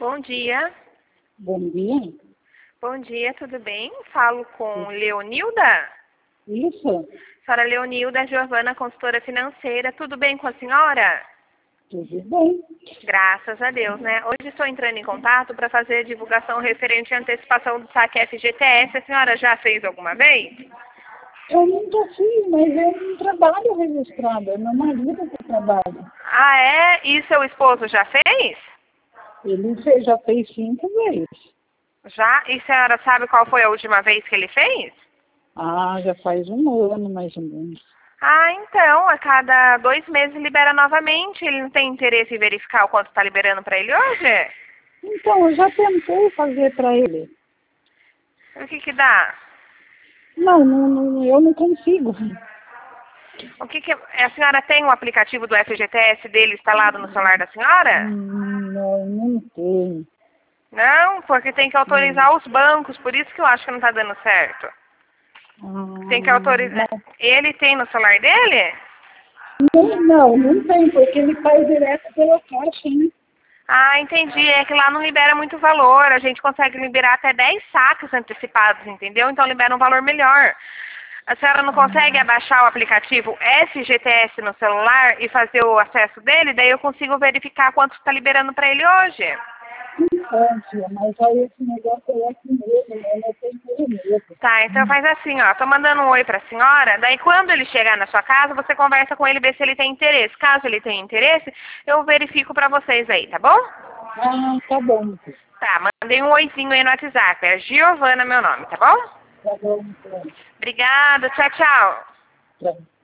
Bom dia. Bom dia. Bom dia, tudo bem? Falo com Leonilda? Isso, Senhora Leonilda, Giovana, consultora financeira. Tudo bem com a senhora? tudo bem. Graças a Deus, né? Hoje estou entrando em contato para fazer a divulgação referente à antecipação do saque FGTS. A senhora já fez alguma vez? Eu nunca fiz, mas eu não trabalho registrado, é meu marido que trabalha. Ah, é? E seu esposo já fez? Já fez 5 vezes. Já? E a senhora sabe qual foi a última vez que ele fez? Ah, já faz um ano mais ou menos. Ah, então, a cada 2 meses libera novamente. Ele não tem interesse em verificar o quanto está liberando para ele hoje? Então, eu já tentei fazer para ele. O que que dá? Não, eu não consigo. O que que a senhora tem o aplicativo do FGTS dele instalado no celular da senhora? Não tenho. Não, porque tem que autorizar os bancos, por isso que eu acho que não está dando certo. Tem que autorizar. Não, Ele tem no celular dele? não tem, porque ele faz direto pela caixa, né? Ah, entendi. É que lá não libera muito valor. A gente consegue liberar até 10 saques antecipados, entendeu? Então libera um valor melhor. A senhora não consegue abaixar o aplicativo FGTS no celular e fazer o acesso dele? Daí eu consigo verificar quanto está liberando para ele hoje. Infância, mas aí esse negócio é com medo, né? Eu tenho medo. Tá, então faz assim, ó. Tô mandando um oi pra senhora. Daí quando ele chegar na sua casa, você conversa com ele, vê se ele tem interesse. Caso ele tenha interesse, eu verifico pra vocês aí, tá bom? Ah, tá bom. Tá, mandei um oizinho aí no WhatsApp. É Giovana meu nome, tá bom? Tá bom, então. Obrigada, tchau, tchau. Tá.